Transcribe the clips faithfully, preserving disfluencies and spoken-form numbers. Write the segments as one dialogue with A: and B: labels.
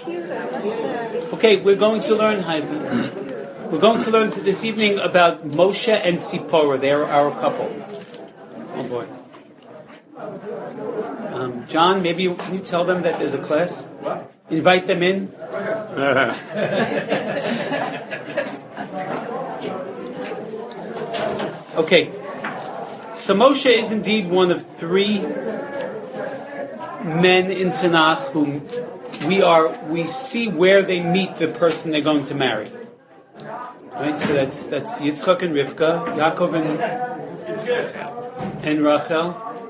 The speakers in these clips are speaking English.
A: Okay, we're going to learn We're going to learn this evening about Moshe and Tzipora. They are our couple. Oh boy. Um, John, maybe you, can you tell them that there's a class?
B: What?
A: Invite them in. Okay. So Moshe is indeed one of three men in Tanakh whom we are we see where they meet the person they're going to marry. Right? So that's that's Yitzchak and Rivka, Yaakov and and Rachel,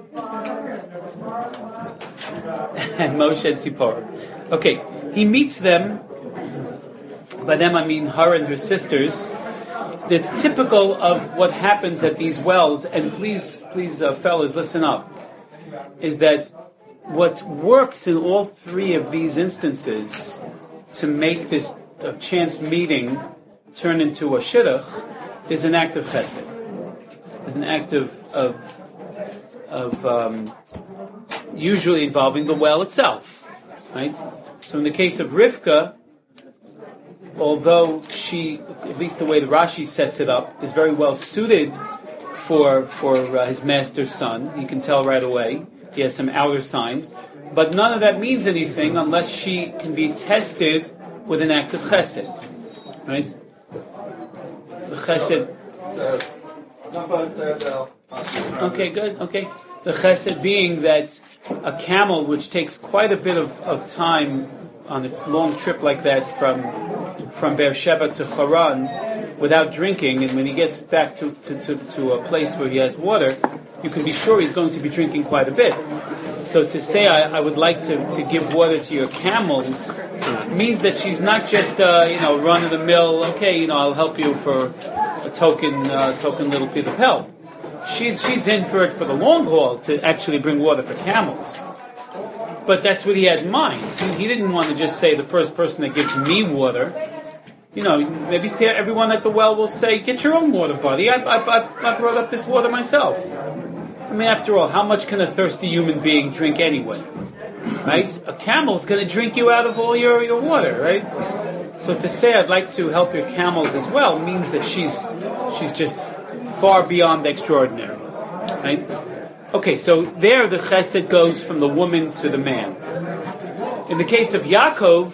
A: and Moshe and Tzipora. Okay, he meets them. By them I mean her and her sisters. It's typical of what happens at these wells. And please, please, uh, fellas, listen up. Is that what works in all three of these instances to make this uh, chance meeting turn into a shidduch is an act of chesed. Is an act of of, of um, usually involving the well itself, right? So in the case of Rivka, although she, at least the way the Rashi sets it up, is very well suited for for uh, his master's son, you can tell right away. He has some outer signs, but none of that means anything unless she can be tested with an act of chesed, right? The chesed. Okay, good. Okay, the chesed being that a camel, which takes quite a bit of, of time on a long trip like that from from Beersheba to Haran without drinking, and when he gets back to, to, to, to a place where he has water, you can be sure he's going to be drinking quite a bit. So to say I, I would like to, to give water to your camels means that she's not just uh, you know run of the mill. Okay, you know I'll help you for a token uh, token little bit of help. She's she's in for it for the long haul to actually bring water for camels. But that's what he had in mind. He, he didn't want to just say the first person that gives me water. You know, maybe everyone at the well will say, "Get your own water, buddy. I, I, I, I brought up this water myself." I mean, after all, how much can a thirsty human being drink anyway? Right? A camel's going to drink you out of all your, your water, right? So to say I'd like to help your camels as well means that she's she's just far beyond extraordinary, right? Okay, so there the chesed goes from the woman to the man. In the case of Yaakov,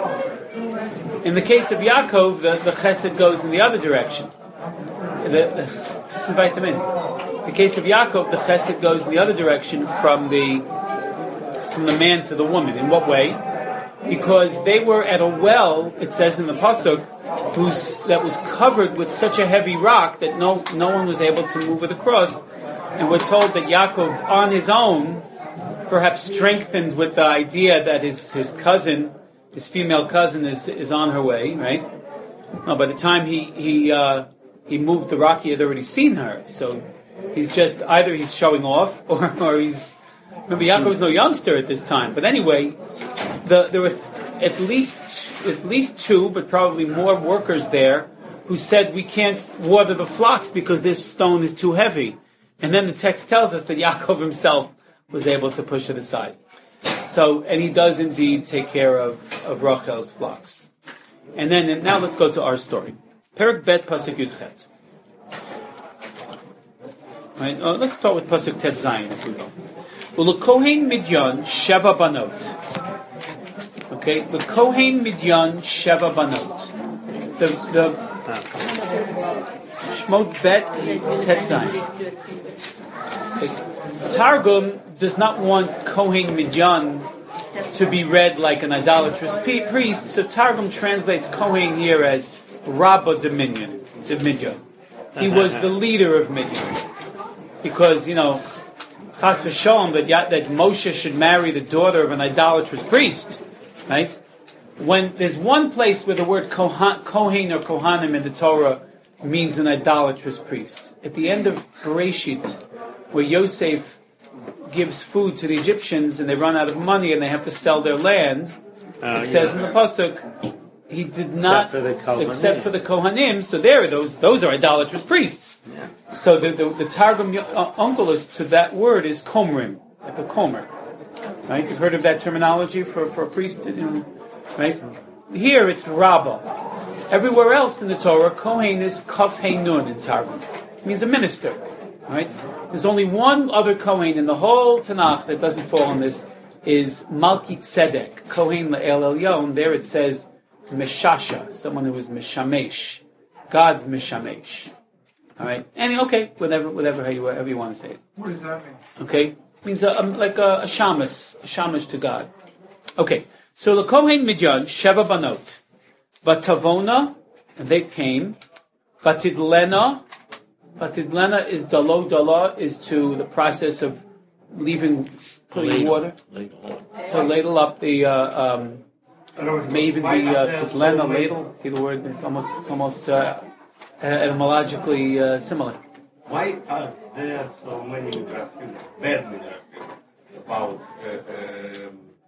A: in the case of Yaakov, the, the chesed goes in the other direction. The, the, just invite them in. In the case of Yaakov, the chesed goes in the other direction from the from the man to the woman. In what way? Because they were at a well, it says in the pasuk, whose that was covered with such a heavy rock that no no one was able to move it across. And we're told that Yaakov, on his own, perhaps strengthened with the idea that his, his cousin, his female cousin, is is on her way, right? No, by the time he he uh, he moved the rock, he had already seen her. So he's just either he's showing off, or, or he's remember Yaakov was no youngster at this time. But anyway, the, there were at least at least two, but probably more workers there who said we can't water the flocks because this stone is too heavy. And then the text tells us that Yaakov himself was able to push it aside. So, and he does indeed take care of, of Rachel's flocks. And then, and now let's go to our story. Perek Bet Pasuk Yud Chet. Right, uh, let's start with Pasuk Tet Zayin, if we go. U'lekohen Midyan Sheva Banot. Okay, the Kohen Midyan Sheva Banot. The, the, Shmot Bet Tet Zayin. Targum does not want Kohen Midyan to be read like an idolatrous priest, so Targum translates Kohen here as Rabba de Midyan. De Midyan. He was the leader of Midyan. Because, you know, Chas v'sholom, that, that Moshe should marry the daughter of an idolatrous priest, right? When there's one place where the word Kohan, Kohen or Kohanim in the Torah means an idolatrous priest. At the end of Bereshit, where Yosef gives food to the Egyptians and they run out of money and they have to sell their land, uh, it says yeah. in the pasuk, he did not,
C: except for the Kohanim.
A: Except for the Kohanim, so there, those those are idolatrous priests. Yeah. So the, the, the Targum uh, uncle is to that word is komrim, like a komer. Right? You've heard of that terminology for, for a priest, you know, right? Here it's Rabbah. Everywhere else in the Torah, Kohen is Kaf Hey Nun in Targum. It means a minister, right? There's only one other Kohen in the whole Tanakh that doesn't fall on this, is Malki Tzedek, Kohen Le'el Elyon. There it says Meshasha, someone who is Meshamesh, God's Meshamesh. All right, and okay, whatever, whatever, how you, whatever you want to say it.
B: What does that mean?
A: Okay, it means a, a, like a, a shamus, a shamash to God. Okay, so the Kohen Midyan Sheva Banot, Vatavona, and they came. Vatidlena, Vatidlena is dalo dala is to the process of leaving, putting ladle. water ladle. to ladle up the. Uh, um, may even be uh, tidlena ladle. See the word? It's almost, it's almost. Uh, etymologically uh, similar.
C: Why are there so many midrashim, bad midrashim, about uh,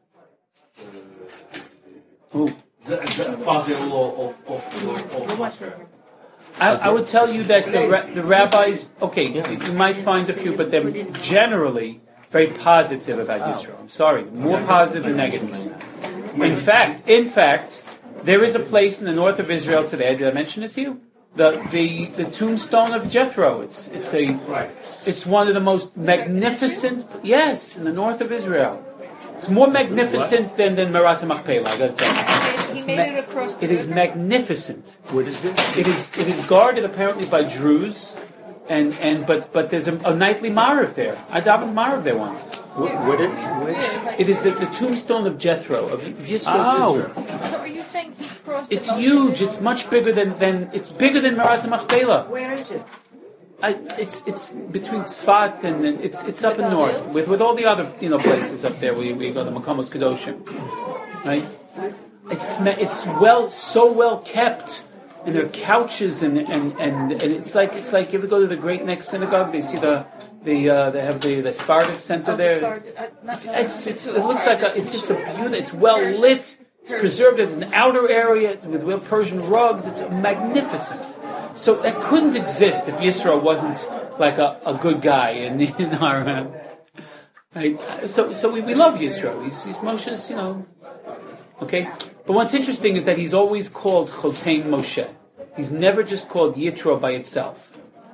C: um, uh, the, the father-in-law of, of, of, of Moshe?
A: I, I would tell you that the, ra- the rabbis, okay, you, you might find a few, but they're generally very positive about Yisro. I'm sorry, more positive than negative. In fact, in fact, there is a place in the north of Israel today. Did I mention it to you? The, the the tombstone of Jethro. It's it's a it's one of the most magnificent. Yes, in the north of Israel, it's more magnificent than than Merat Machpelah. I got to tell you,
D: he made
A: ma-
D: it across. The
A: it is magnificent.
E: What is this?
A: It is it is guarded apparently by Druze, and and but but there's a, a nightly Marav there. I davened Marav there once.
E: What, what it, which?
A: It is the, the tombstone of Jethro of Yisro.
E: Oh.
A: Israel.
D: So are you saying he crossed?
A: It's
D: the
A: huge. It's much bigger than, than it's bigger than Merat Machpelah.
D: Where is it?
A: I, it's it's between Tzfat and, and it's it's up in north with with all the other you know places up there where you, where you go the Makamos Kedoshim, right? It's it's, it's well so well kept, and there are couches and and, and and it's like it's like you ever go to the Great Neck Synagogue? They see the the uh, they have the the Sephardic center
D: Oh,
A: there.
D: the Sephardic, uh, not-
A: It's,
D: no,
A: it's,
D: no,
A: it's,
D: no,
A: it looks like a, it's just a beautiful. It's well lit. It's preserved. It's an outer area it's with real Persian rugs. It's magnificent. So that couldn't exist if Yisro wasn't like a, a good guy in, in our. Uh, right? So so we, we love Yisro. He's, he's Moshe's, you know. Okay, but what's interesting is that he's always called Chotein Moshe. He's never just called Yitro by itself.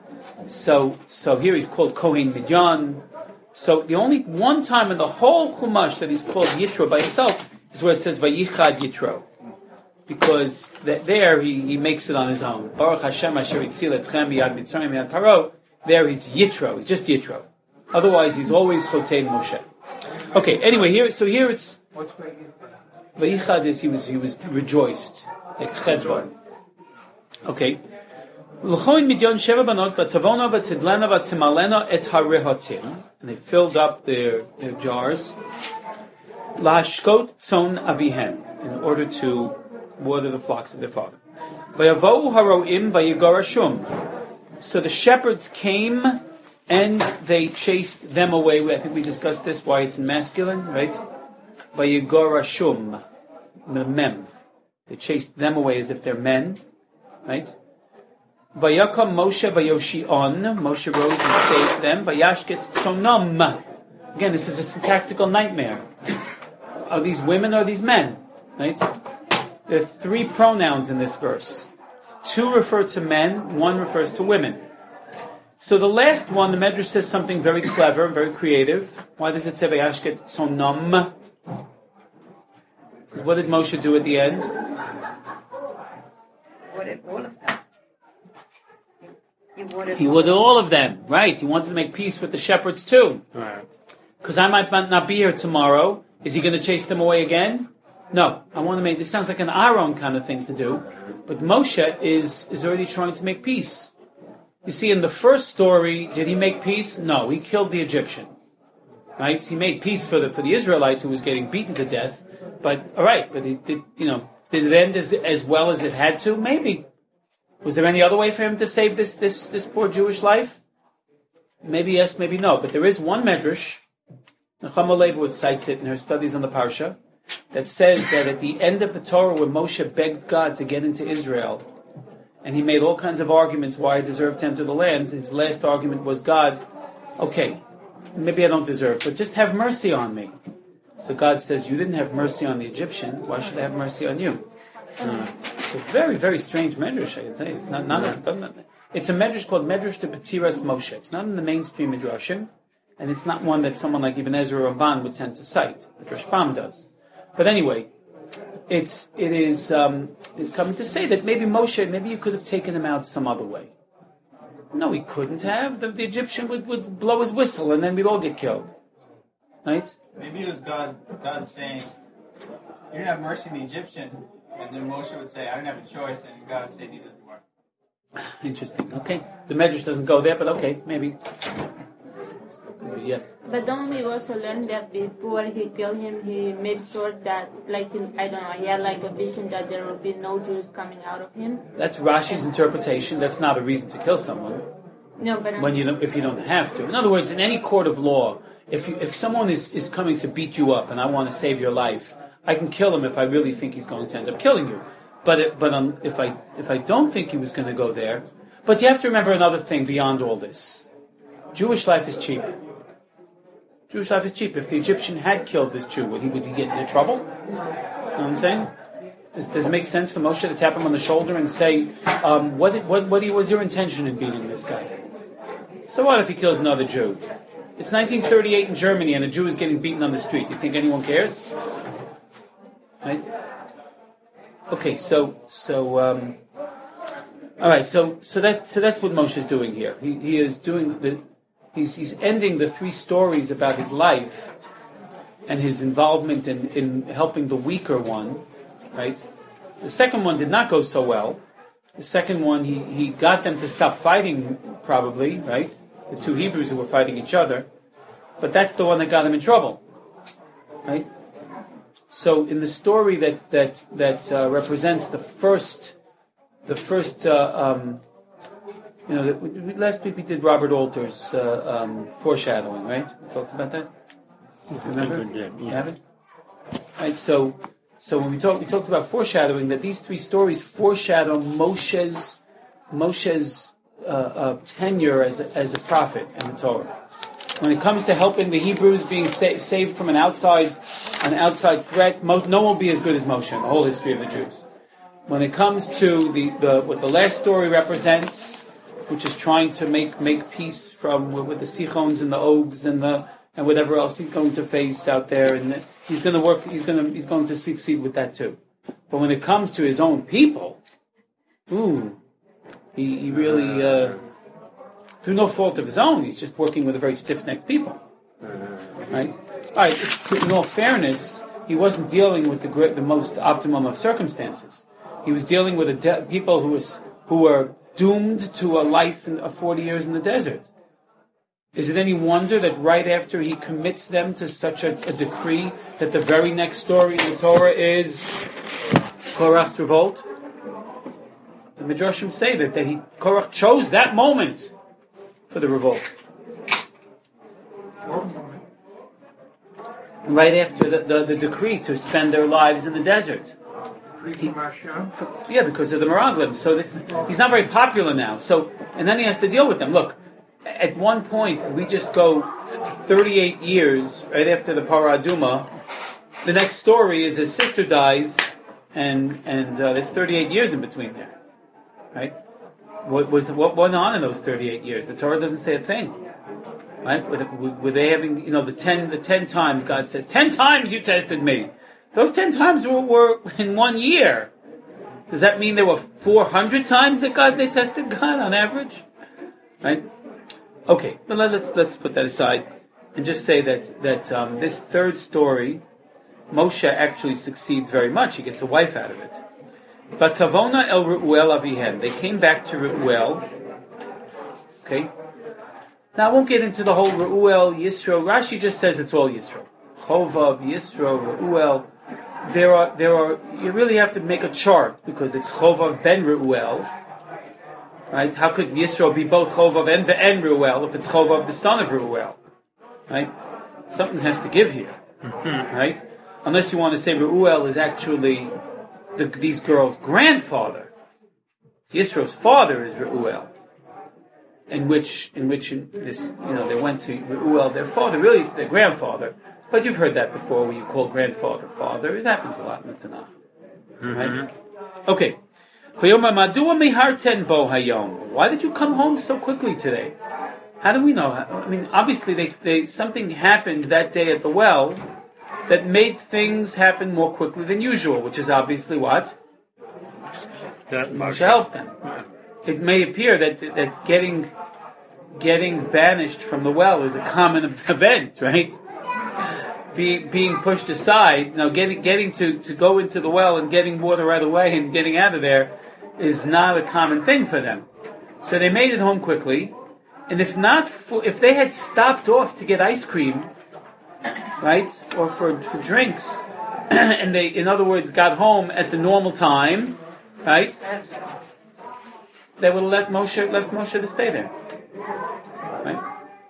A: So so here he's called Kohen Midyan. So the only one time in the whole Chumash that he's called Yitro by himself is where it says Vayichad Yitro, because that there he, he makes it on his own. Baruch Hashem Asher Yitzil Etchem Miyad Mitzrayim Miyad Paro. There he's Yitro, he's just Yitro. Otherwise he's always Chotein Moshe. Okay. Anyway, here so here it's Vayichad is he was he was rejoiced like Chedva. Okay. L'choin midyon sheva banot v'tavona v'tidlena v'timalena et harehotim, and they filled up their their jars. Lahashkot tzon avihem, in order to water the flocks of their father. V'yavohu haroim v'yigorashum. So the shepherds came and they chased them away. I think we discussed this, why it's in masculine, right? V'yigorashum, the mem. They chased them away as if they're men, right? Vayakam Moshe vayoshion. Moshe rose and saved them. Vayashket tzonam. Again, this is a syntactical nightmare. Are these women or are these men? Right? There are three pronouns in this verse. Two refer to men, one refers to women. So the last one, the Medrash says something very clever, very creative. Why does it say Vayashket tzonam? What did Moshe do at the end?
D: What did all of them? He wanted,
A: He wanted all of them, right? He wanted to make peace with the shepherds too. Because I might not be here tomorrow. Is he going to chase them away again? No. I want to make, this sounds like an Aaron kind of thing to do. But Moshe is, is already trying to make peace. You see, in the first story, did he make peace? No, he killed the Egyptian. Right? He made peace for the, for the Israelite who was getting beaten to death. But, alright, but it did, you know, did it end as, as well as it had to? Maybe. Was there any other way for him to save this this this poor Jewish life? Maybe yes, maybe no. But there is one medrash, Nechama Leibowitz cites it in her studies on the Parsha, that says that at the end of the Torah, where Moshe begged God to get into Israel, and he made all kinds of arguments why he deserved to enter the land, his last argument was, God, okay, maybe I don't deserve, but just have mercy on me. So God says, you didn't have mercy on the Egyptian, why should I have mercy on you? Uh, it's a very, very strange medrash, I can tell you. It's not, not, a, not it's a medrash called Medrash de Petiras Moshe. It's not in the mainstream midrashim, and it's not one that someone like Ibn Ezra Ramban would tend to cite. The Rashbam does. But anyway, it's it is um, is coming to say that maybe Moshe, maybe you could have taken him out some other way. No, he couldn't have. The, the Egyptian would, would blow his whistle, and then we'd all get killed. Right?
D: Maybe it was God, God saying, "You didn't have mercy on the Egyptian," and then Moshe would say, "I didn't have a choice," and God would say, "Neither do I."
A: Interesting. Okay, the Medrash doesn't go there, but okay, maybe. Yes.
B: But don't we also learn that before he killed him, he made sure that, like, he, I don't know, he had like a vision that there would be no Jews coming out of him?
A: That's Rashi's interpretation. That's not a reason to kill someone.
B: No, but
A: when you don't, if you don't have to. In other words, in any court of law, if you, if someone is, is coming to beat you up and I want to save your life, I can kill him if I really think he's going to end up killing you. But it, but um, if I if I don't think he was going to go there, but you have to remember another thing beyond all this. Jewish life is cheap. Jewish life is cheap. If the Egyptian had killed this Jew, would he would he get into trouble? You know what I'm saying? Does, does it make sense for Moshe to tap him on the shoulder and say, um, "What what what was your intention in beating this guy?" So what if he kills another Jew? It's nineteen thirty-eight in Germany, and a Jew is getting beaten on the street. You think anyone cares? Right? Okay, so so um, all right, so so that so that's what Moshe is doing here. He he is doing the he's he's ending the three stories about his life and his involvement in, in helping the weaker one, right? The second one did not go so well. The second one he, he got them to stop fighting, probably, right? The two Hebrews who were fighting each other. But that's the one that got him in trouble. Right? So in the story that that that uh, represents the first, the first, uh, um, you know, the, last week we did Robert Alter's uh, um, foreshadowing, right? We talked about that. Remember?
E: Yeah.
A: You have it, right? So, so when we talked, we talked about foreshadowing, that these three stories foreshadow Moshe's Moshe's uh, uh, tenure as a, as a prophet in the Torah. When it comes to helping the Hebrews being sa- saved from an outside an outside threat, Mo- no one will be as good as Moshe in the whole history of the Jews. When it comes to the, the what the last story represents, which is trying to make make peace from with, with the Sichons and the Ogs and the and whatever else he's going to face out there, and he's going to work. He's going to he's going to succeed with that too. But when it comes to his own people, ooh, he, he really. Uh, Through no fault of his own, he's just working with a very stiff-necked people, right? All right. It's, to, in all fairness, he wasn't dealing with the great, the most optimum of circumstances. He was dealing with a de- people who was who were doomed to a life in, of forty years in the desert. Is it any wonder that right after he commits them to such a, a decree, that the very next story in the Torah is Korach's revolt? The Midrashim say that that he Korach chose that moment for the revolt. Right after the, the, the decree to spend their lives in the desert. He, yeah, because of the Meraglim. So that's, he's not very popular now. So, and then he has to deal with them. Look, at one point, we just go thirty-eight years right after the Parah Aduma. The next story is his sister dies, and and uh, there's thirty-eight years in between there. Right? What was the, what went on in those thirty-eight years? The Torah doesn't say a thing, right? Were, were they having, you know, the ten the ten times God says, ten times you tested me. Those ten times were, were in one year. Does that mean there were four hundred times that God they tested God on average? Right? Okay, but let's let's put that aside and just say that that um, this third story, Moshe actually succeeds very much. He gets a wife out of it. Vatavona el Reuel avihem. They came back to Reuel. Okay. Now I won't get into the whole Reuel, Yisro. Rashi just says it's all Yisro. Chovav, Yisro, Reuel. There are, there are. You really have to make a chart because it's Chovav ben Reuel. Right? How could Yisro be both Chovav and and Reuel if it's Chovav the son of Reuel? Right? Something has to give here. Right? Unless you want to say Reuel is actually The, these girls' grandfather. Yisro's father is Reuel, in which, in which in this, you know, they went to Reuel. Their father really is their grandfather, But you've heard that before, where you call grandfather father. It happens a lot in the Tanakh. Right? Okay. Why did you come home so quickly today? How do we know? I mean, obviously, they, they something happened that day at the well that made things happen more quickly than usual, which is obviously what?
C: That
A: Moshe helped them. It may appear that that getting getting banished from the well is a common event, right? Be, being pushed aside, now getting getting to, to go into the well and getting water right away and getting out of there is not a common thing for them. So they made it home quickly, and if not, for, if they had stopped off to get ice cream, right, or for, for drinks, and they, in other words, got home at the normal time, right, they would have let Moshe left Moshe to stay there, right?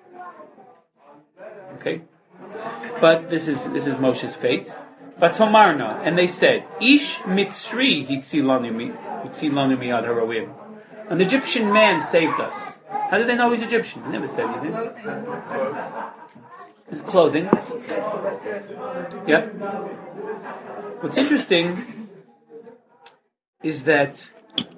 A: Okay. But this is this is Moshe's fate. Vatomarna, and they said, Ish Mitzri hitzilanu mi hitzilanu miyad haroim. An Egyptian man saved us. How did they know he's Egyptian? He never says anything. His clothing. Yep. What's interesting is that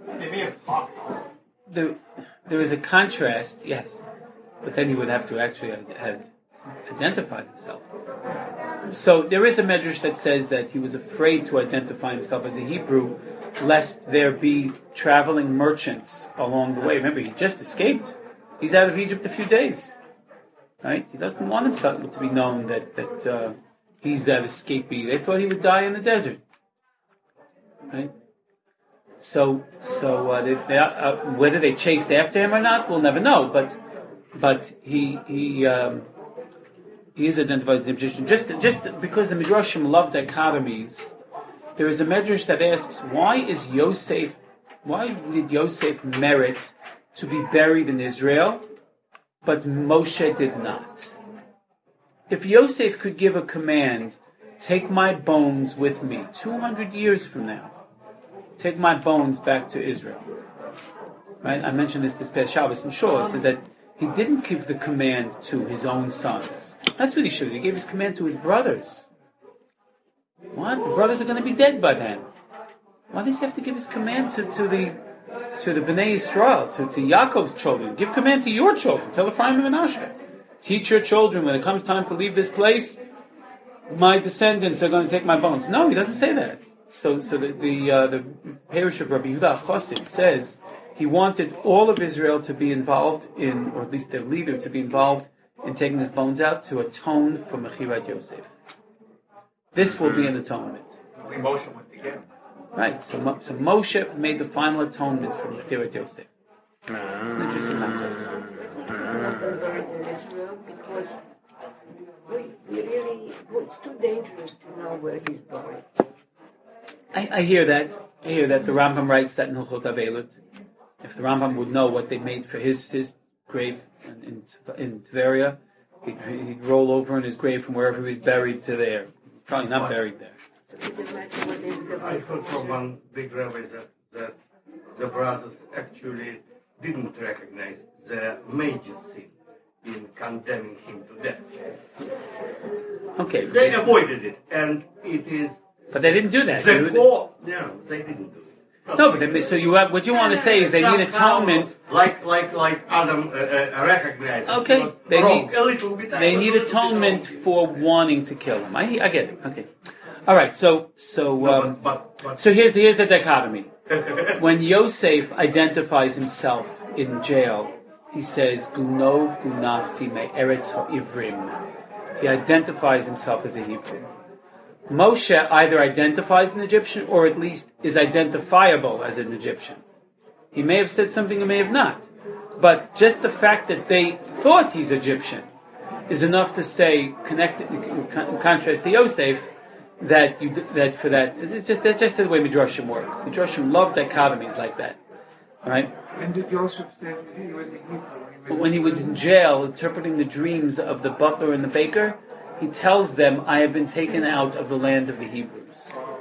A: there, there is a contrast, yes, but then he would have to actually have, have identified himself. So there is a medrash that says that he was afraid to identify himself as a Hebrew, lest there be traveling merchants along the way. Remember, he just escaped. He's out of Egypt a few days, right? He doesn't want himself to be known that that uh, he's that escapee. They thought he would die in the desert, right? So, so uh, they, they, uh, whether they chased after him or not, we'll never know. But, but he he. Um, He is identified as the Egyptian. Just, just because the Midrashim love dichotomies, there is a Midrash that asks, why is Yosef, why did Yosef merit to be buried in Israel, but Moshe did not? If Yosef could give a command, take my bones with me, two hundred years from now, take my bones back to Israel. Right? I mentioned this this past Shabbos in Shul, so that he didn't give the command to his own sons. That's what he should have. He gave his command to his brothers. What? The brothers are going to be dead by then. Why does he have to give his command to, to the to the Bnei Yisrael, to, to Yaakov's children? Give command to your children. Tell Ephraim and Menashe. Teach your children when it comes time to leave this place, my descendants are going to take my bones. No, he doesn't say that. So so the the, uh, the parish of Rabbi Yehuda Chassid says he wanted all of Israel to be involved in, or at least their leader to be involved in taking his bones out to atone for Mechirat Yosef. This will be an atonement.
E: Moshe went to get him.
A: Right, so, so Moshe made the final atonement for Mechirat Yosef. It's an interesting concept.
F: Because we, we really, well, it's too dangerous to know where he's buried.
A: I, I hear that. I hear that the Rambam writes that in Hilchot Avelut. If the Rambam would know what they made for his his grave in in, in Tveria, he'd, he'd roll over in his grave from wherever he was buried to there. He's probably not buried there.
C: I heard from one big rabbi that, that the brothers actually didn't recognize the major sin in condemning him to death.
A: Okay.
C: They avoided it, and it is.
A: But they didn't do that.
C: The
A: They-
C: core, no, they didn't do it.
A: No, but then, so you have, what you want to say is they need atonement.
C: Like like like Adam uh, uh, recognized. it.
A: Okay,
C: He was
A: they
C: wrong.
A: need-
C: a little bit.
A: They
C: I was
A: need
C: a little bit
A: atonement
C: wrong.
A: for wanting to kill him. I, I get it. Okay. All right. So so
C: No,
A: um,
C: but, but, but
A: so here's the here's the dichotomy. When Yosef identifies himself in jail, he says, "Gunov gunafti me eretz ha'ivrim." He identifies himself as a Hebrew. Moshe either identifies an Egyptian or at least is identifiable as an Egyptian. He may have said something, he may have not. But just the fact that they thought he's Egyptian is enough to say, connected in contrast to Yosef, that you that for that it's just that's just the way Midrashim work. Midrashim love dichotomies like that. All right?
E: And did Joseph say he was a Hebrew?
A: When he was in jail interpreting the dreams of the butler and the baker, he tells them, I have been taken out of the land of the Hebrews.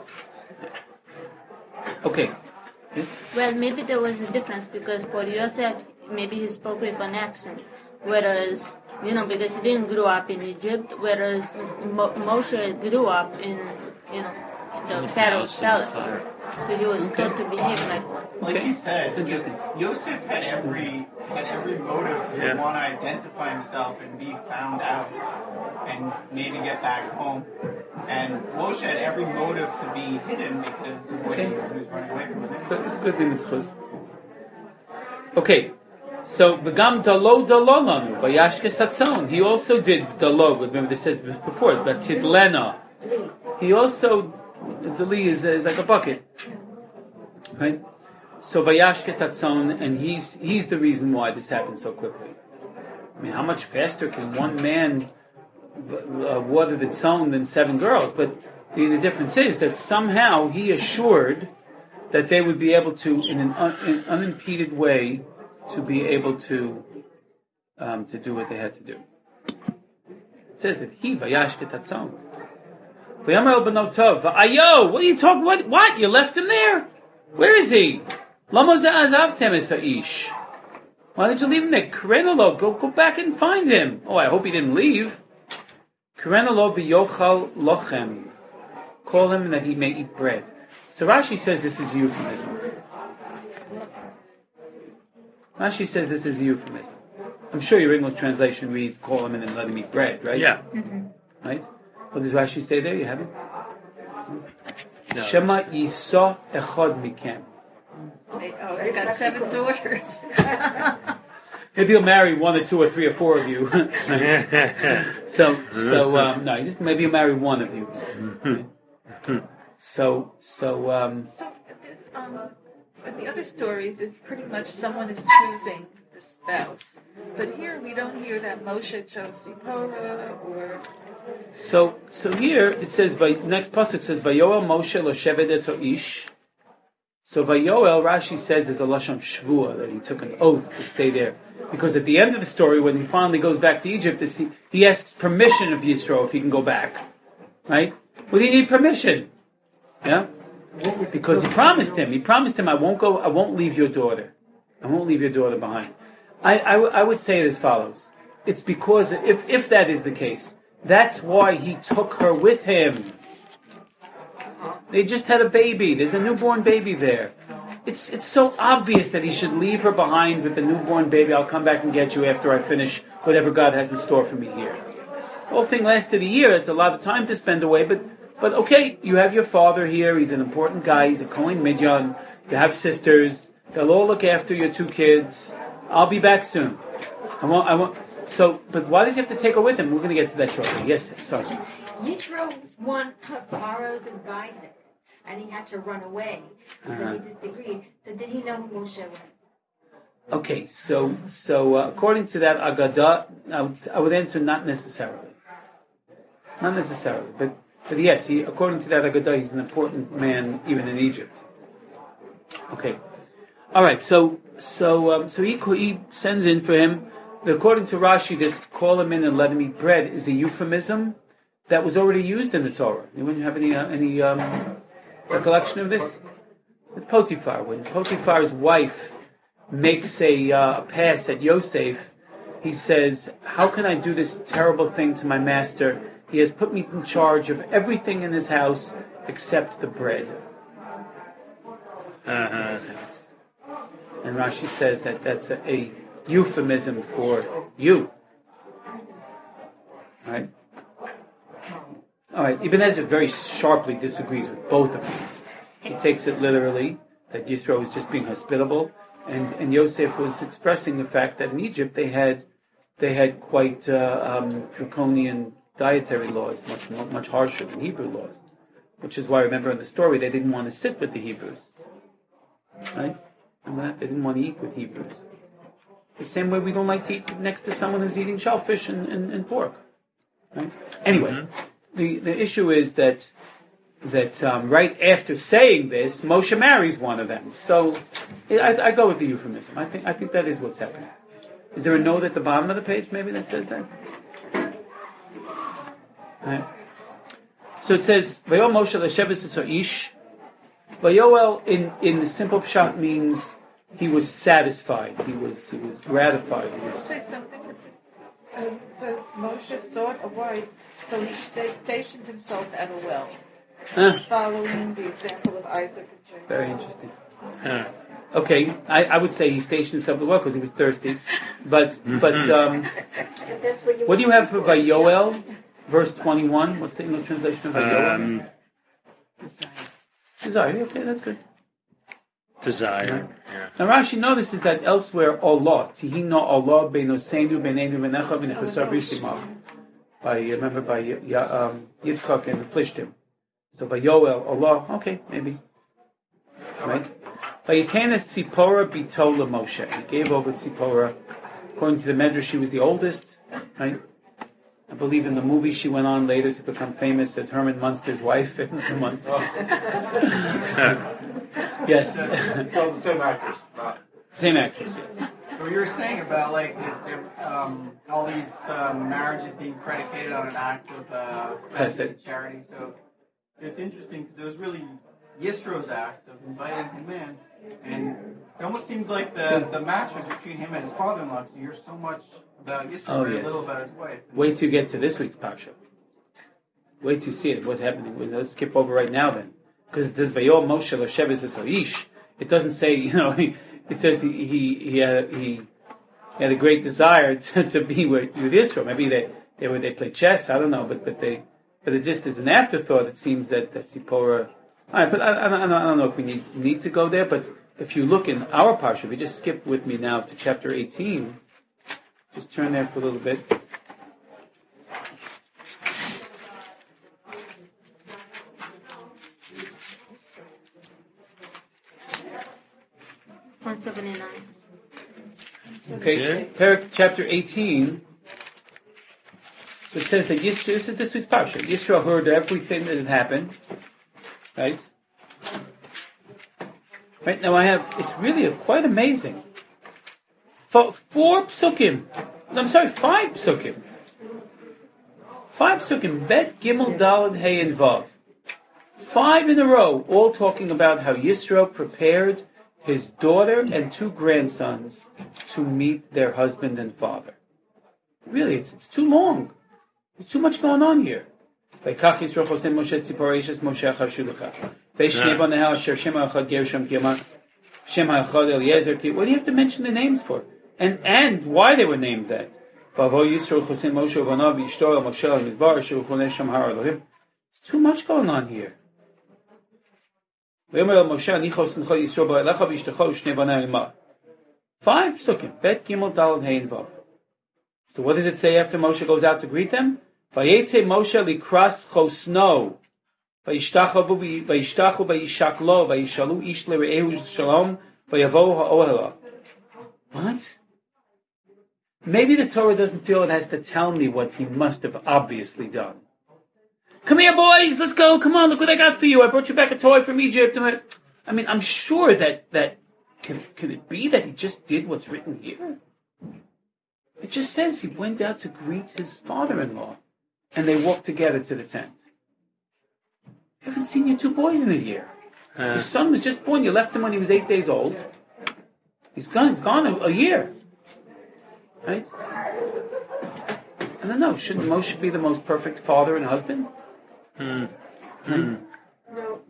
A: Okay. Yes?
B: Well, maybe there was a difference because for Yosef, maybe he spoke with an accent, whereas You know, because he didn't grow up in Egypt, whereas Mo- Moshe grew up in, you know, the Pharaoh's palace. So he was taught to behave like one.
D: Like
A: Okay.
D: you said,
A: Interesting.
D: Yosef had every had every motive to
G: Yeah.
D: want to identify himself and be found out, and maybe get back home. And Moshe had every motive to be hidden because of what
A: Okay.
D: he was running away from. It.
A: But it's a good thing it's chus. Okay, so v'gam dalo dalo lanu vayashkes hatzon. He also did dalo. Remember this says before vatidlena. He also the li is, is like a bucket, right? So vayashket hatzon, and he's he's the reason why this happened so quickly. I mean, how much faster can one man uh, water the tzon than seven girls? But the, the difference is that somehow he assured that they would be able to, in an un, in unimpeded way, to be able to um, to do what they had to do. It says that he vayashket hatzon. V'yamar b'notov v'ayo. What are you talking? What? What? You left him there? Where is he? Lama za'azavtem es ha'ish. Why did you leave him there? Karenalo, go go back and find him. Oh, I hope he didn't leave. Karenalo v'yochal lochem. Call him that he may eat bread. So Rashi says this is euphemism. Rashi says this is euphemism. I'm sure your English translation reads, call him in and let him eat bread, right?
G: Yeah.
A: Right? What does Rashi say there? You have it?
G: No.
A: Shema Yisa Echad Mikem.
H: Oh, he's got seven daughters.
A: Maybe he'll marry one or two or three or four of you. so, so um, no, just maybe he'll marry one of you. So, so, um,
H: So, um, in the other stories, it's pretty much someone is choosing the spouse. But here we don't hear that Moshe chose Zipporah or...
A: so, so here it says, next pasuk says, Vayoel Moshe lo shevet et ish. So Vayoel, Rashi says, is a lashon shvua, that he took an oath to stay there. Because at the end of the story, when he finally goes back to Egypt, it's, he, he asks permission of Yisro if he can go back. Right? Well, he need permission. Yeah? Because he promised him, he promised him, I won't go, I won't leave your daughter. I won't leave your daughter behind. I, I, w- I would say it as follows. It's because, if, if that is the case, that's why he took her with him. They just had a baby. There's a newborn baby there. It's it's so obvious that he should leave her behind with the newborn baby. I'll come back and get you after I finish whatever God has in store for me here. The whole thing lasted a year. It's a lot of time to spend away, but but okay, you have your father here. He's an important guy. He's a Kohen Midyan. You have sisters. They'll all look after your two kids. I'll be back soon. I won't. I won't. So, but why does he have to take her with him? We're going to get to that shortly. Yes, sorry.
F: Yitro was one borrows and buys it, and he had to run away because
A: Uh-huh.
F: he disagreed. So did he know who Moshe was?
A: Okay, so so uh, according to that Agadah, I would I would answer not necessarily, not necessarily, but but yes, he according to that Agadah, he's an important man even in Egypt. Okay, all right, so so um, so he he sends in for him. According to Rashi, this call him in and let him eat bread is a euphemism that was already used in the Torah. Anyone have any uh, any um, recollection of this? With Potiphar, when Potiphar's wife makes a, uh, a pass at Yosef, he says, how can I do this terrible thing to my master? He has put me in charge of everything in his house except the bread.
G: Uh-huh.
A: And Rashi says that that's a, a euphemism for you. All right? All right, Ibn Ezra very sharply disagrees with both of these. He takes it literally, that Yisro was just being hospitable, and, and Yosef was expressing the fact that in Egypt they had they had quite uh, um, draconian dietary laws, much much harsher than Hebrew laws, which is why, remember in the story, they didn't want to sit with the Hebrews. Right? Remember that? They didn't want to eat with Hebrews. The same way we don't like to eat next to someone who's eating shellfish and, and, and pork. Right? Anyway, mm-hmm. the, the issue is that that um, right after saying this, Moshe marries one of them. So I, I go with the euphemism. I think I think that is what's happening. Is there a note at the bottom of the page maybe that says that? Right. So it says, Vayoel Moshe l'sheves es ha'ish. Vayoel in, in the simple pshat means he was satisfied. He was he was gratified. He was,
H: Say something. Um, it says Moshe sought a wife, so he sta- stationed himself at a well,
A: Ah,
H: following the example of Isaac and Jacob.
A: very interesting. Okay, I, I would say he stationed himself as well because he was thirsty. But but um,
F: And that's what you
A: what do you have for Vayoel, verse twenty-one? What's the English translation of Vayoel?
G: Um,
A: Desire. Okay, that's good.
G: desire. Yeah.
A: Now Rashi notices that elsewhere Allah, Tihino Allah Beinoseinu Benenu Venecha V'Nechasav Risimav. By remember by um, Yitzchak and Plishtim. So by Yoel Allah, okay, maybe. Right? By Yitanes Tzipora Bitola Moshe. He gave over Tzipora. According to the Medrash, she was the oldest. Right? I believe in the movie she went on later to become famous as Herman Munster's wife in the Munsters. Yes.
C: Well, the same actress. Not.
A: Same actress, yes.
D: What you were saying about like the, um, all these um, marriages being predicated on an act of uh,
A: Chesed.
D: charity. So it's interesting because it was really Yisro's act of inviting him in, and it almost seems like the, the match was between him and his father-in-law. So you're so much about Yisro,
A: Oh,
D: very
A: yes.
D: little about his wife.
A: Wait to get to this week's parsha. Wait to see it. What happened? Let's skip over right now then, because it says Vayom Moshe L'Sheves Esoish. It doesn't say, you know. It says he he he had, he had a great desire to, to be with, with Israel. Maybe they they were they played chess. I don't know, but but they but it just is an afterthought. It seems that that Zipporah. All right, but I, I, I don't know if we need need to go there. But if you look in our parsha, if you just skip with me now to chapter eighteen. Just turn there for a little bit.
B: one seventy-nine.
A: Okay, Parak, chapter eighteen. So it says that Yisro, this is this week's parsha. Yisro heard everything that had happened. Right? Right now I have, it's really a, quite amazing. Four, four psukim. I'm sorry, five psukim. Five psukim. Bet, Gimel, Daled, Hey, and Vav. Five in a row, all talking about how Yisro prepared his daughter and two grandsons to meet their husband and father. Really, it's it's too long. There's too much going on here. What do you have to mention the names for? And and why they were named that? There's too much going on here. Five psukim. Bet, Gimel, Daled, Hey, and Vav. So what does it say after Moshe goes out to greet them? Vayetze Moshe likras chosno. Vayishtachu vayishaklo. Vayishalu ish lere'ehu shalom. Vayavo ha'ohela. What? Maybe the Torah doesn't feel it has to tell me what he must have obviously done. Come here, boys, let's go. Come on, look what I got for you. I brought you back a toy from Egypt. I mean, I'm sure that, that can, can it be that he just did what's written here? It just says he went out to greet his father-in-law, and they walked together to the tent. I haven't seen your two boys in a year. Uh, Your son was just born. You left him when he was eight days old. He's gone. He's gone a, a year. Right? I don't know. Shouldn't Moshe be the most perfect father and husband?
G: Hmm.
A: Hmm.
F: No.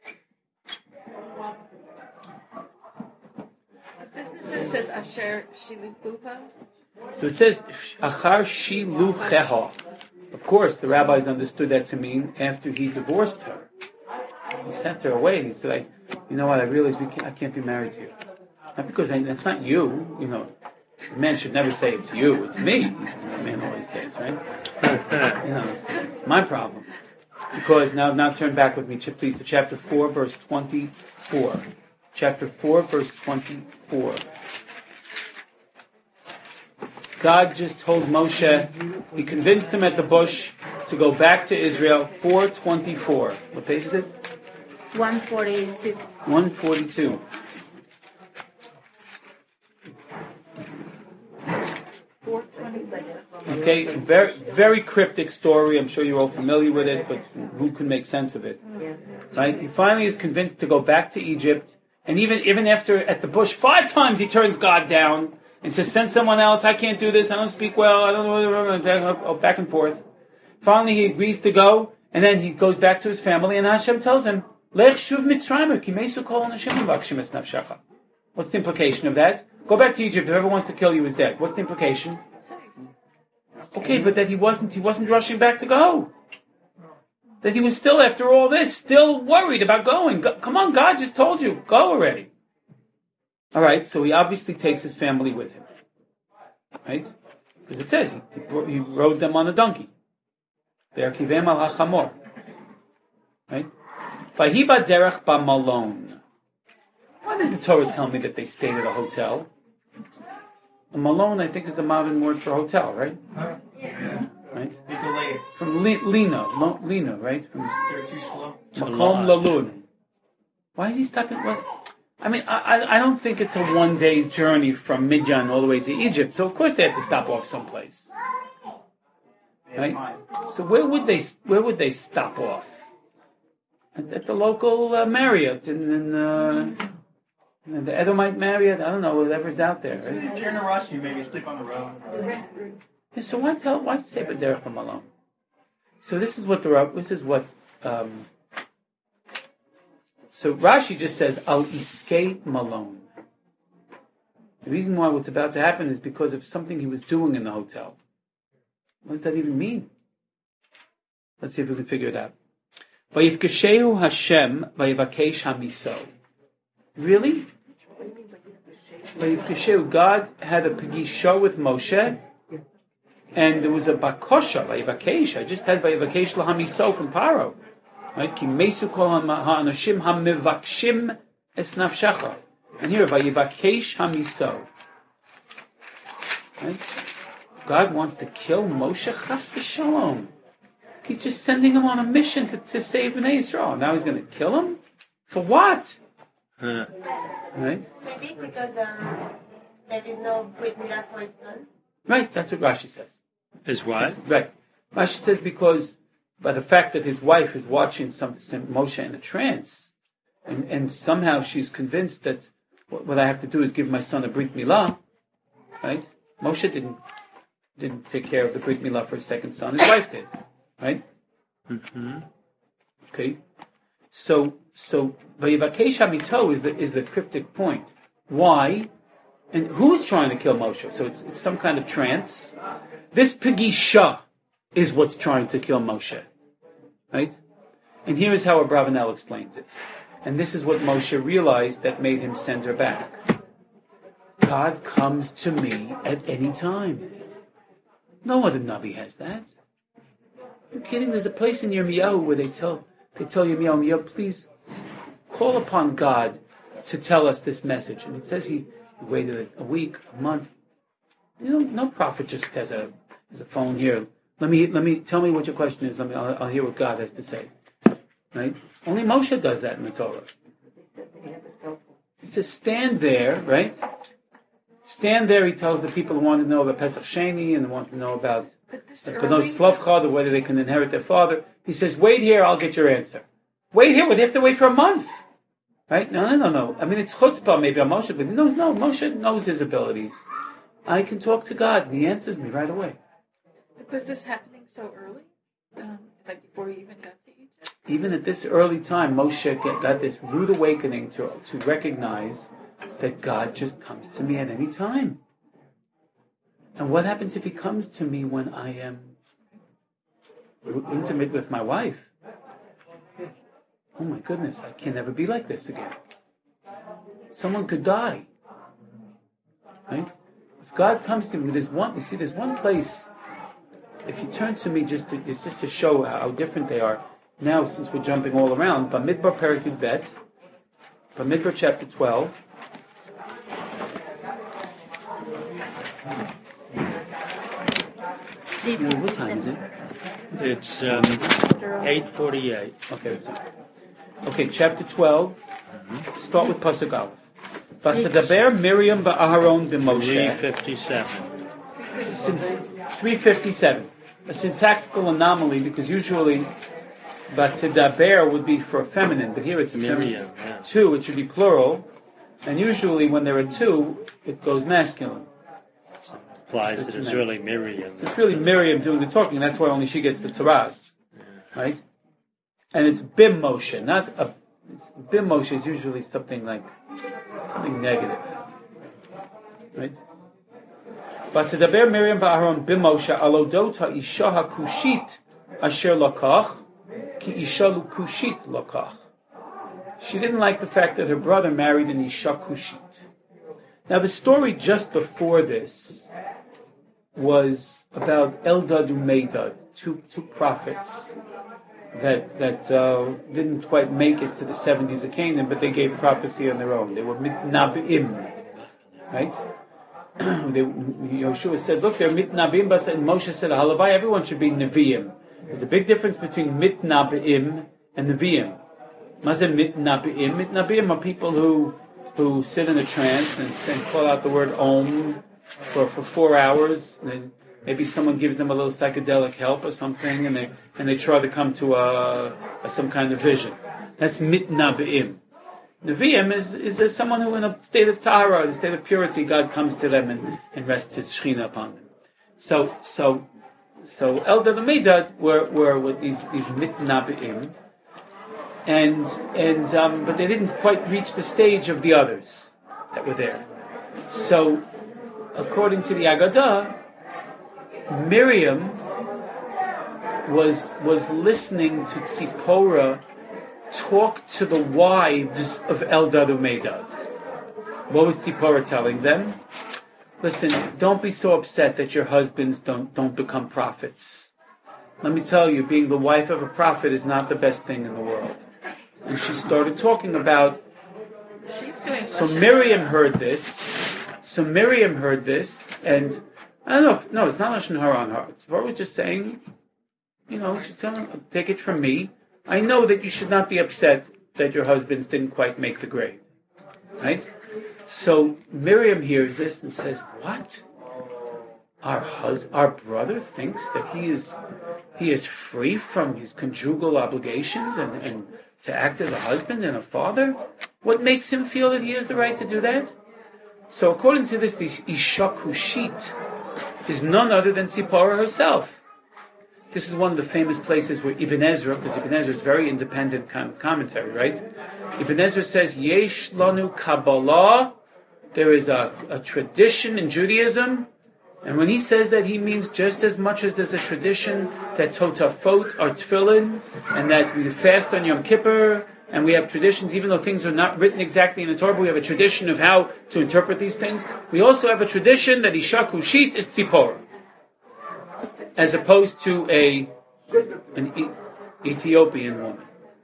H: It says Asher Shilipuha.
A: So it says Achar Shilucheha. Of course, the rabbis understood that to mean after he divorced her. He sent her away, and he said, like, "You know what? I realize we can't, I can't be married to you. Not because I, it's not you. You know, a man should never say it's you. It's me." The man always says, right? You know, it's, it's my problem. Because now, now turn back with me, please, to chapter four, verse twenty-four. Chapter four, verse twenty-four. God just told Moshe, he convinced him at the bush to go back to Israel. four twenty-four. What page is it?
B: one forty-two.
A: one forty-two. Okay, very very cryptic story. I'm sure you're all familiar with it, but who can make sense of it? Right? He finally is convinced to go back to Egypt, and even even after at the bush five times he turns God down, and says, send someone else, I can't do this, I don't speak well, I don't know, back and forth. Finally, he agrees to go, and then he goes back to his family, and Hashem tells him, Lech shuv Mitzrayim, ki meisu kol anashim v'akshim es nafshacha. What's the implication of that? Go back to Egypt, whoever wants to kill you is dead. What's the implication? Okay, but that he wasn't, he wasn't rushing back to go. That he was still, after all this, still worried about going. Go, come on, God just told you, go already. All right, so he obviously takes his family with him, right? Because it says he, he rode them on a donkey. Ve'arkivem al hachamor, right? Vahiba derech b'malon. Why does the Torah tell me that they stayed at a hotel? A malon, I think, is the modern word for hotel, right?
F: Yeah.
A: Right?
D: Delayed.
A: From li- Lina, Lo- Lina, right? From
D: They're too slow.
A: Makom Lalun. Why is he stopping? What? I mean, I, I I don't think it's a one day's journey from Midian all the way to Egypt. So of course they have to stop off someplace, right? So where would they where would they stop off? At, at the local uh, Marriott in, in, uh, in the Edomite Marriott. I don't know, whatever's out there. Right?
D: If you're in a rush, you maybe sleep on the road.
A: Yeah, so why tell why say B'derech Malon? So this is what the this is what. Um, So Rashi just says, Al iskei malon. The reason why what's about to happen is because of something he was doing in the hotel. What does that even mean? Let's see if we can figure it out. Vayivkeshehu Hashem vayivakesh hamiso. Really? Vayivkeshehu, God had a pagisha with Moshe, and there was a bakosha, vayivakesh. I just had vayivakesh lahamiso from Paro. Right? Ki mesu kol ha'anashim ha'mevakshim es nafshacha. And here, vayivakesh hamiso. Right? God wants to kill Moshe chas v'shalom. He's just sending him on a mission to, to save Bnei Yisrael. Now he's going to kill him? For what?
G: Huh.
A: Right?
I: Maybe because um, there is no Brit Milah for his son.
A: Right, that's what Rashi says.
G: Is what?
A: Right. Rashi says because by the fact that his wife is watching some, some Moshe in a trance, and, and somehow she's convinced that what, what I have to do is give my son a Brit Milah, right? Moshe didn't didn't take care of the Brit Milah for his second son. His wife did, right?
G: Mm-hmm.
A: Okay. So so Vayivakesh Hamito is the is the cryptic point. Why? And who's trying to kill Moshe? So it's it's some kind of trance. This Pagisha is what's trying to kill Moshe. Right? And here is how Abravanel explains it. And this is what Moshe realized that made him send her back. God comes to me at any time. No other Navi has that. You're kidding? There's a place in Yirmiyahu where they tell they tell Yirmiyahu, Yirmiyahu, please call upon God to tell us this message. And it says he waited a week, a month. You know, no prophet just has a has a phone here. Let me let me tell me what your question is. Let me I'll, I'll hear what God has to say. Right? Only Moshe does that in the Torah. He says, stand there, right? Stand there. He tells the people who want to know about Pesach Sheni and want to know about Bnot Slavchad, or whether they can inherit their father. He says, wait here. I'll get your answer. Wait here. Well, they have to wait for a month, right? No, no, no, no. I mean, it's chutzpah maybe on Moshe, but he knows. No, Moshe knows his abilities. I can talk to God, and He answers me right away.
H: Was this happening so early? Um, like before you even got to Egypt?
A: Even at this early time, Moshe get, got this rude awakening to, to recognize that God just comes to me at any time. And what happens if He comes to me when I am intimate with my wife? Oh my goodness, I can never be like this again. Someone could die. Right? If God comes to me, there's one, you see, there's one place. If you turn to me just to it's just to show how different they are. Now, since we're jumping all around, Bamidbar Perek Yud Bet, Bamidbar chapter twelve. What time is it?
G: It's um, eight forty-eight.
A: Okay. Okay, chapter twelve. Mm-hmm. Start with Pasuk Aleph. Vatadaber Miriam ba'Aharon b'Moshe.
G: Three fifty-seven.
A: three fifty-seven. A syntactical anomaly, because usually Batidaber would be for a feminine, but here it's a
G: Miriam, yeah.
A: Two, it should be plural, and usually when there are two, it goes masculine.
G: implies that it's really Miriam.
A: It's really Miriam doing the talking. That's why only she gets the tzaras, right? And it's Bim Moshe, not a Bim Moshe is usually something like something negative, right? But to daber Miriam v'Aaron Bim Moshe alodot ha'isha hakushit asher lakach ki isha lukushit lakach. She didn't like the fact that her brother married an isha kushit. Now the story just before this was about Eldad and Medad, two two prophets that that uh, didn't quite make it to the seventies of Canaan, but they gave prophecy on their own. They were mitnabim, right? they, Yoshua said, "Look, they're mitnabim." But Moshe said, "Halavai, everyone should be neviim." There's a big difference between mitnabim and neviim. Mazeh mitnabim. Mitnabim are people who who sit in a trance and, and call out the word Om for for four hours. And then maybe someone gives them a little psychedelic help or something, and they and they try to come to a, a some kind of vision. That's mitnabim. Nevi'im is is a, someone who, in a state of tahara, in a state of purity, God comes to them and, and rests His shechina upon them. So so so Eldad and Medad were were with these these mitnabim, and and um, but they didn't quite reach the stage of the others that were there. So according to the Agadah, Miriam was was listening to Tzipporah talk to the wives of Eldad and Medad. What was Tzipporah telling them? Listen, don't be so upset that your husbands don't don't become prophets. Let me tell you, being the wife of a prophet is not the best thing in the world. And she started talking about.
H: She's doing
A: so Miriam heard this. So Miriam heard this, and I don't know. If, no, it's not lashon hara on her. Tzipporah was just saying, you know, she's telling, take it from me. I know that you should not be upset that your husbands didn't quite make the grade, right? So Miriam hears this and says, "What? Our hus- our brother thinks that he is he is free from his conjugal obligations and, and to act as a husband and a father? What makes him feel that he has the right to do that?" So according to this, this Isha Kushit is none other than Tzipporah herself. This is one of the famous places where Ibn Ezra, because Ibn Ezra is very independent kind of commentary, right? Ibn Ezra says, Yesh lanu Kabbalah, there is a, a tradition in Judaism, and when he says that, he means just as much as there's a tradition that Totafot are tefillin, and that we fast on Yom Kippur, and we have traditions, even though things are not written exactly in the Torah, but we have a tradition of how to interpret these things. We also have a tradition that Isha Kushit is Tzipporah, as opposed to a an e- Ethiopian woman.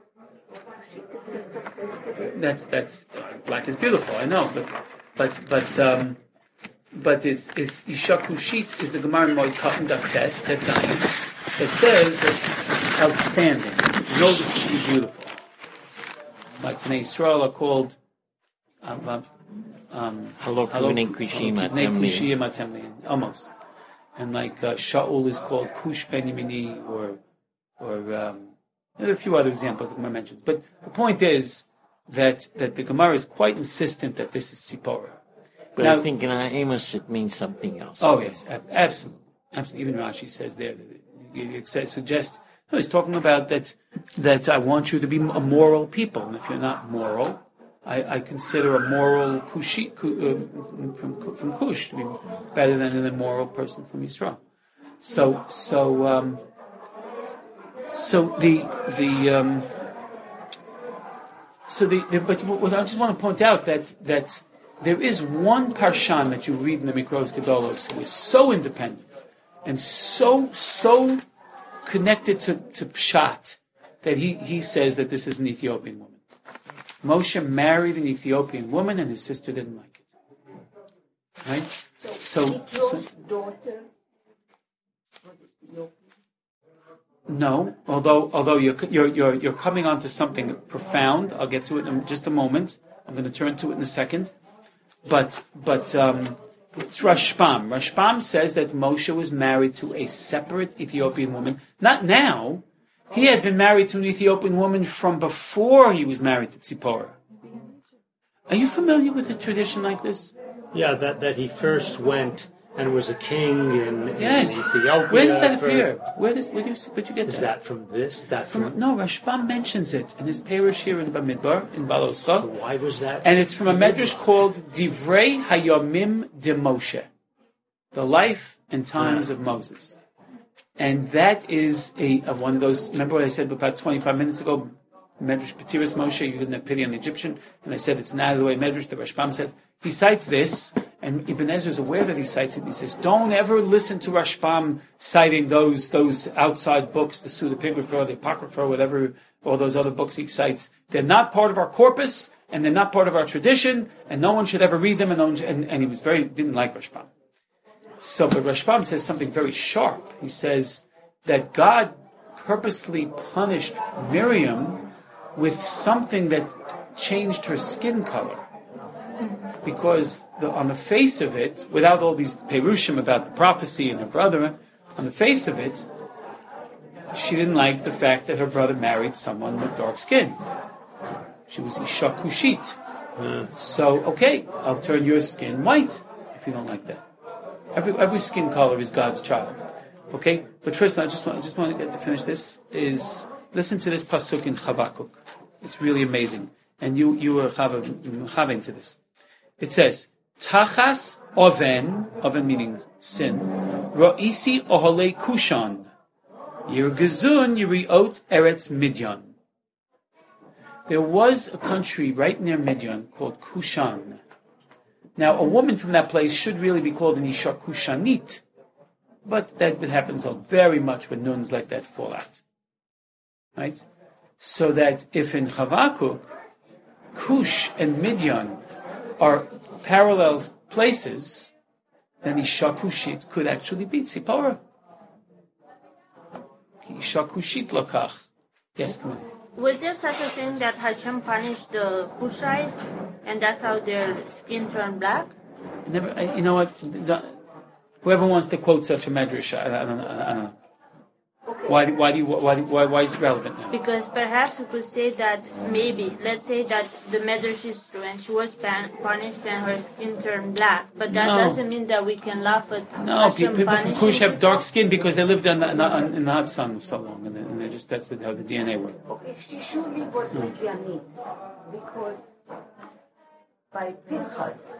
A: That's that's black is beautiful, I know, but but but um, but is is Isha Kushit is the Gemara in Moed Katan Daf Tes Tetzayin that says that it's outstanding. You know this is beautiful. Like Bnei Yisrael are called um, um, um,
J: Halok Bnei Kushim
A: Atemli, almost. And like uh, Shaul is called Kush Ben Yemini, or or um, there are a few other examples that Gemara mentions. But the point is that, that the Gemara is quite insistent that this is Tzipporah.
J: But
A: now,
J: I think in Amos it means something else.
A: Oh yes, absolutely, absolutely. Even Rashi says there, it suggests. No, he's talking about that that I want you to be a moral people, and if you're not moral, I, I consider a moral Kushi, uh, from, from Kush to be better than an immoral person from Yisrael. So, so, um, so the the um, so the, the but what I just want to point out that that there is one parshan that you read in the Mikros Gedolos who is so independent and so so connected to, to Pshat that he, he says that this is an Ethiopian woman. Moshe married an Ethiopian woman, and his sister didn't like it. Right? So, so
F: daughter.
A: no. Although, although you're you're you're you're coming onto something profound. I'll get to it in just a moment. I'm going to turn to it in a second. But but um, it's Rashbam. Rashbam says that Moshe was married to a separate Ethiopian woman. Not now. He had been married to an Ethiopian woman from before he was married to Tzipporah. Are you familiar with a tradition like this?
G: Yeah, that, that he first went And was a king in,
A: Yes.
G: in Ethiopia.
A: Where does that
G: for-
A: appear? Where does where do you where'd you get
G: Is
A: that?
G: that from this? Is that from?
A: From, no, Rashbam mentions it in his parish here in Bamidbar in Baloscha.
G: So why was that?
A: And it's from a medrash called Divrei Hayomim de Moshe, the life and times of Moses. And that is a of one of those. Remember what I said about twenty-five minutes ago? Medrash Petiris Moshe, you didn't have pity on the Egyptian, and I said it's not the way Medrash. The Rashbam says he cites this, and Ibn Ezra is aware that he cites it. He says, "Don't ever listen to Rashbam citing those those outside books, the pseudepigrapha, the apocrypha, whatever, all those other books he cites. They're not part of our corpus, and they're not part of our tradition, and no one should ever read them." And no one should, and, and he was very didn't like Rashbam. So, but Rashbam says something very sharp. He says that God purposely punished Miriam with something that changed her skin color. Because the, on the face of it, without all these perushim about the prophecy and her brother, on the face of it, she didn't like the fact that her brother married someone with dark skin. She was Isha Kushit. Uh, so, okay, I'll turn your skin white if you don't like that. Every every skin color is God's child. Okay? But first, I just want, I just want to get to finish this, is listen to this pasuk in Chavakuk. It's really amazing. And you you were chaving to this. It says, Tachas oven, oven meaning sin, Ra'isi ohole kushan, Yirgazun yiriot eretz Midyan. There was a country right near Midyan called Kushan. Now, a woman from that place should really be called an Isha Kushanit, but that happens very much when nuns like that fall out. Right? So that if in Chavakuk, Kush and Midyan are parallel places, then Isha Kushit could actually be Tzipora. Isha Kushit lokach. Yes, come on.
B: Was there such a thing that Hashem punished the Kushites, and that's how their skin turned black?
A: Never. I, you know what? The, whoever wants to quote such a medrash, I, I, don't, I, I don't know.
B: Okay.
A: Why? Why do you? Why? Why? Why is it relevant now?
B: Because perhaps we could say that maybe, let's say that the medrash is true, and she was pan- punished and her skin turned black, but that
A: No.
B: doesn't mean that we can laugh at
A: No,
B: Hashem
A: people from
B: punishing
A: Kush have dark
B: people.
A: skin because they lived in the, in the, in the hot sun so long, and they, and they just that's how the D N A works.
F: Okay, she surely was Midyanit, because by Pinchas,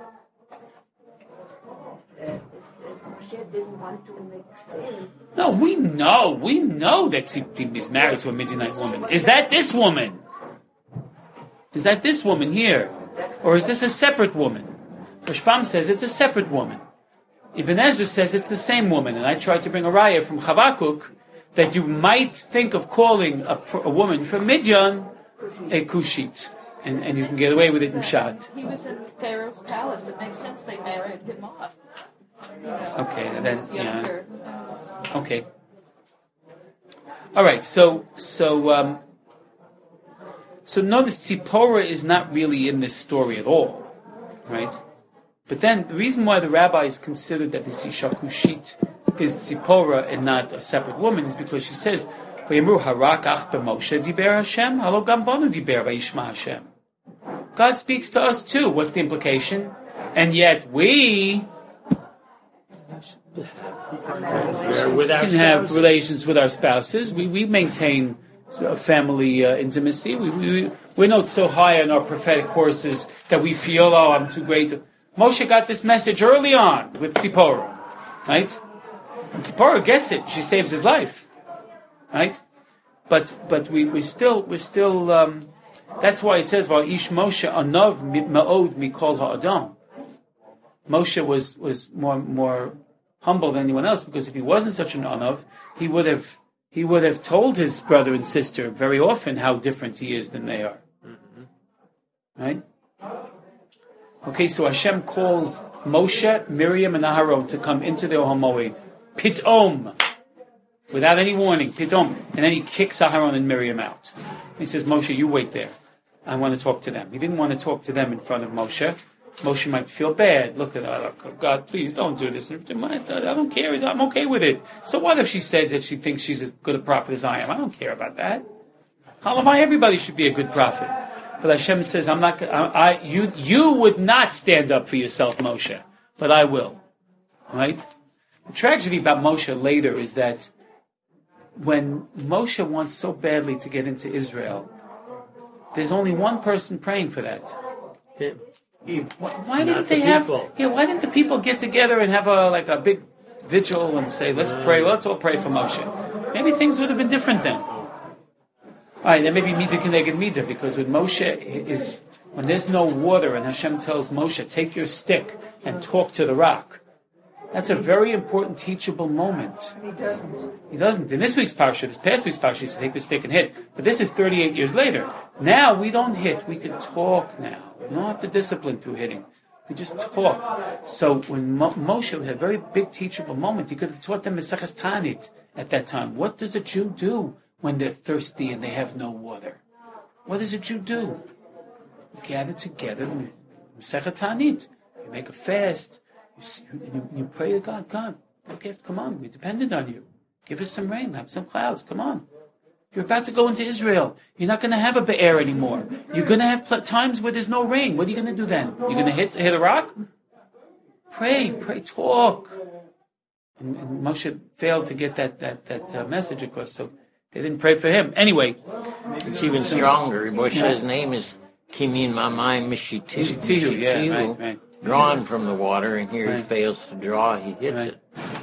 F: uh, Moshe didn't want to make sin.
A: No, we know, we know that Tzipim is married to a Midianite woman. Is that this woman? Is that this woman here? Or is this a separate woman? Rashbam says it's a separate woman. Ibn Ezra says it's the same woman. And I tried to bring a raya from Chavakuk that you might think of calling a, a woman from Midian a Kushit. And, and you can get away with it in Shad.
H: He was in Pharaoh's palace. It makes sense they married him off. You know,
A: Okay,
H: when he
A: then,
H: was
A: yeah.
H: younger. Who knows?
A: Okay. All right. So, so, um, so notice Tzipora is not really in this story at all, right? But then the reason why the rabbis considered that this Isha Kushit is Tzipora and not a separate woman is because she says, "Vayimru harak ach b'Moshe diber Hashem, halo gam banu diber vayishma Hashem." God speaks to us too. What's the implication? And yet we
G: We're with our
A: can have
G: spouses.
A: relations with our spouses. We we maintain uh, family uh, intimacy. We, we we're not so high on our prophetic courses that we feel, oh, I'm too great. Moshe got this message early on with Tzipora, right? And Tzipora gets it. She saves his life, right? But but we we still we still. Um, that's why it says Va'ish Moshe anav ma'od mikol ha'adam. Moshe was was more more humble than anyone else, because if he wasn't such an anav, he would have he would have told his brother and sister very often how different he is than they are. Mm-hmm. Right? Okay, so Hashem calls Moshe, Miriam, and Aharon to come into the Ohel Moed, pitom, without any warning, pitom, and then he kicks Aharon and Miriam out. He says, Moshe, you wait there. I want to talk to them. He didn't want to talk to them in front of Moshe. Moshe might feel bad. Look at that. God, please don't do this. I don't care. I'm okay with it. So what if she said that she thinks she's as good a prophet as I am? I don't care about that. Halavai, everybody should be a good prophet. But Hashem says, I'm not, I, I, you, you would not stand up for yourself, Moshe, but I will. right? The tragedy about Moshe later is that when Moshe wants so badly to get into Israel, there's only one person praying for that.
G: Him.
A: Why, why didn't
G: Not
A: they
G: the
A: have?
G: people.
A: Yeah, why didn't the people get together and have a like a big vigil and say, "Let's pray, let's all pray for Moshe"? Maybe things would have been different then. All right, then maybe Midah Keneged Midah, because with Moshe is when there's no water and Hashem tells Moshe, "Take your stick and talk to the rock." That's a very important teachable moment.
F: He doesn't.
A: He doesn't. In this week's parsha, this past week's parsha, he said, take the stick and hit. But this is thirty-eight years later. Now we don't hit. We can talk now. We don't have to discipline through hitting. We just talk. So when Mo- Moshe had a very big teachable moment, he could have taught them Maseches Tanit at that time. What does a Jew do when they're thirsty and they have no water? What does a Jew do? You gather together, Maseches Tanit. You make a fast. You, you, you pray to God, God, okay, come on, we're dependent on you. Give us some rain, have some clouds, come on. You're about to go into Israel. You're not going to have a be'er anymore. You're going to have pl- times where there's no rain. What are you going to do then? You're going to hit hit a rock? Pray, pray, talk. And, and Moshe failed to get that that that uh, message across, so they didn't pray for him. Anyway,
J: It's even stronger. Moshe's name is Kimin Mamai Mishitihu.
A: Mishitihu, yeah, right, right.
J: Drawn from the water, and here
A: Right.
J: he fails to draw, he hits
A: Right.
J: it.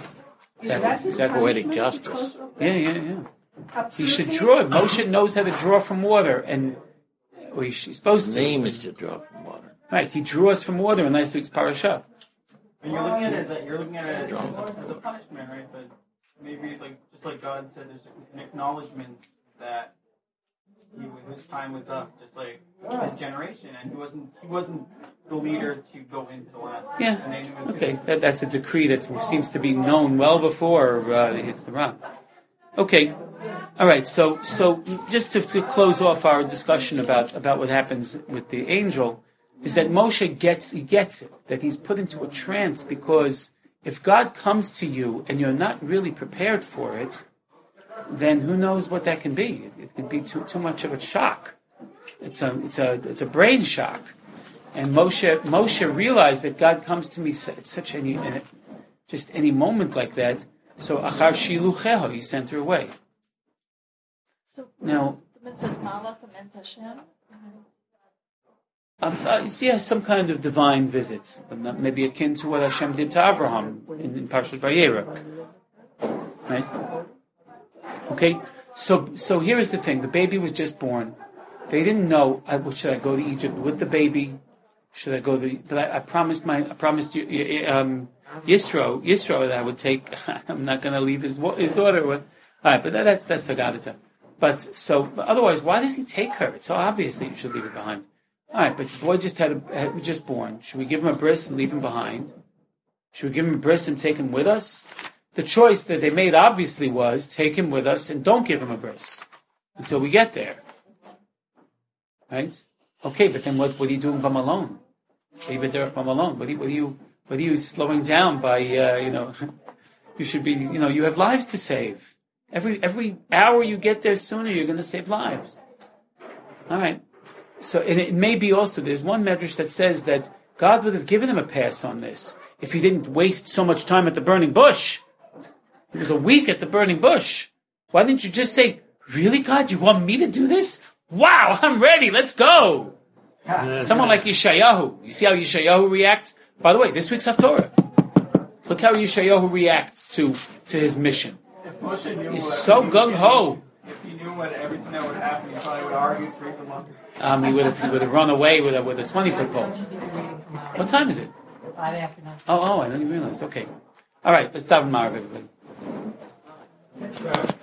A: That,
F: his
J: That poetic
F: punishment
J: justice.
F: because of-
A: yeah, yeah, yeah. He
F: Absolutely.
A: should draw it. Moshe knows how to draw from water, and well, he's supposed
J: His
A: to.
J: name is to draw from water.
A: Right, he drew us from water in last week's parasha.
D: And you're looking at it as a, you're looking at it as a, as a punishment, right? But maybe like just like God said, there's an acknowledgement that he, his time was up, just like his generation, and he wasn't he wasn't the leader to go into the land.
A: Yeah.
D: And they knew it
A: Okay,
D: too.
A: that, that's a decree that seems to be known well before uh, it hits the rock. Okay, all right. So, so just to, to close off our discussion about, about what happens with the angel, is that Moshe gets he gets it, that he's put into a trance, because if God comes to you and you're not really prepared for it, then who knows what that can be? It, it could be too too much of a shock. It's a it's a it's a brain shock. And Moshe Moshe realized that God comes to me at such any just any moment like that. So achar shilucheho, he sent her away.
H: So
A: Now,
H: the mitzvah Malach and Hashem.
A: um, uh, it's, yeah, some kind of divine visit, but not, maybe akin to what Hashem did to Abraham in, in Parshat Vayera, right? Okay, so so here is the thing: the baby was just born. They didn't know. I, should I go to Egypt with the baby? Should I go to? But I, I promised my. I promised you, um, Yisro, Yisro that I would take. I'm not going to leave his his daughter with. All right, but that, that's that's Haggadah. But so but otherwise, why does he take her? It's so obvious that you should leave her behind. All right, but the boy just had, a, had was just born. Should we give him a bris and leave him behind? Should we give him a bris and take him with us? The choice that they made obviously was take him with us and don't give him a bris until we get there. Right? Okay, but then what, what are you doing Bam alone? Bam alone. What are you, what are you, what are you slowing down by, uh, you know, you should be, you know, you have lives to save. Every, every hour you get there sooner, you're going to save lives. All right. So, and it may be also, there's one medrash that says that God would have given him a pass on this if he didn't waste so much time at the burning bush. It was a week at the burning bush. Why didn't you just say, really, God, you want me to do this? Wow, I'm ready. Let's go. Someone like Yeshayahu. You see how Yeshayahu reacts? By the way, this week's Haftorah. Look how Yeshayahu reacts to, to his mission.
D: If Moshe knew
A: He's
D: what,
A: so gung-ho.
D: If he knew what everything that would happen, he probably would argue three for longer.
A: Um, he would have he would have run away with a with a twenty foot pole. What time is it?
K: Five after nine.
A: Oh, oh, I didn't realize. Okay, all right. Let's stop and mark everybody.